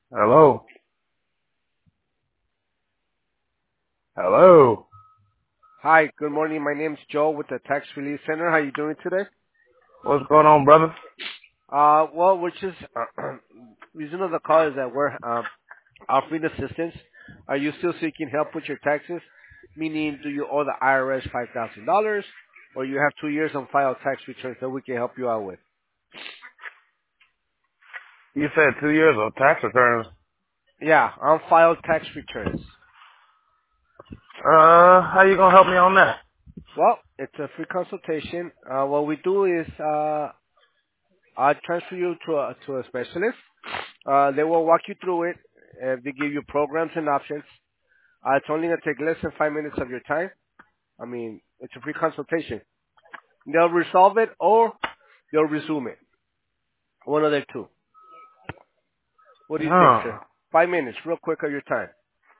Hello. Hello. Hi, good morning. My name's Joe with the Tax Relief Center. How you doing today? What's going on, brother? Well, we're just reason of the call is that we're offering assistance. Are you still seeking help with your taxes? Meaning, do you owe the IRS $5,000, or you have 2 years on file tax returns that we can help you out with? You said 2 years of tax returns. Yeah, on file tax returns. How you gonna help me on that? Well, it's a free consultation. What we do is I'll transfer you to a specialist. They will walk you through it. They give you programs and options. It's only going to take less than 5 minutes of your time. I mean, it's a free consultation. They'll resolve it or they'll resume it. One of the two. What do you think, Huh. sir? 5 minutes, real quick of your time.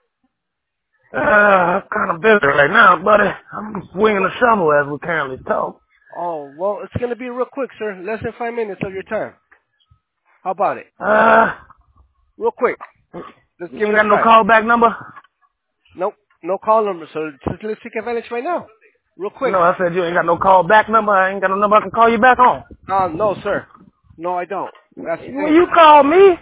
I'm kind of busy right now, buddy. I'm swinging the shovel as we currently talk. Oh, well, it's going to be real quick, sir. Less than 5 minutes of your time. How about it? Uh, Real quick. Let's you give ain't it a got no try. callback number? Nope, no call number, so just let's take advantage right now. Real quick. No, I said you ain't got no callback number. I ain't got no number I can call you back on. No, sir. No, I don't. That's the When thing. you call me,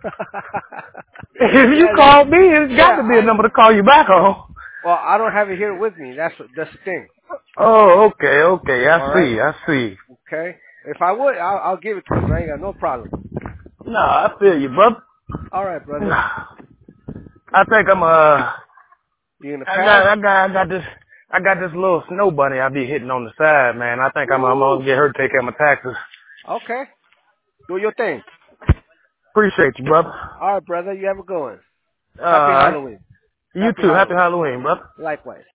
if you Yeah, call me, it's got yeah, to be a I number know. to call you back on. Well, I don't have it here with me. That's the thing. Oh, okay. All right. I see. Okay. If I would, I'll give it to you. I ain't got no problem. Nah, I feel you, brother. All right, brother. Nah. I think You gonna pass? I got this little snow bunny I be hitting on the side, man. I think I'm Woo. gonna get her to take care of my taxes. Okay. Do your thing. Appreciate you, brother. All right, brother. You have a good one. Happy Alright. Halloween. You Happy too. Happy Halloween. Halloween, brother. Likewise.